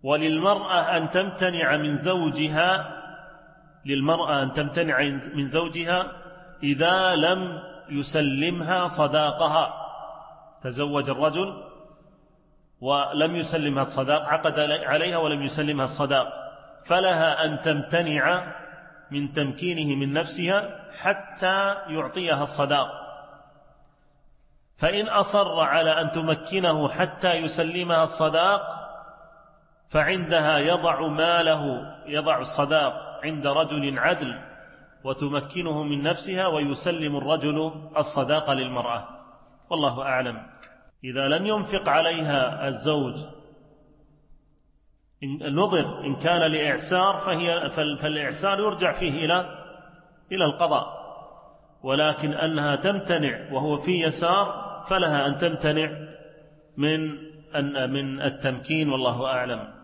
وللمرأة أن تمتنع من زوجها إذا لم يسلمها صداقها. تزوج الرجل ولم يسلمها الصداق، عقد عليها ولم يسلمها الصداق، فلها أن تمتنع من تمكينه من نفسها حتى يعطيها الصداق. فإن أصر على أن تمكنه حتى يسلمها الصداق فعندها يضع ماله، يضع الصداق عند رجل عدل وتمكنه من نفسها، ويسلم الرجل الصداق للمرأة، والله أعلم. إذا لم ينفق عليها الزوج نظر إن كان لإعسار فالإعسار يرجع فيه إلى القضاء، ولكن أنها تمتنع وهو في يسار فلها أن تمتنع من التمكين، والله أعلم.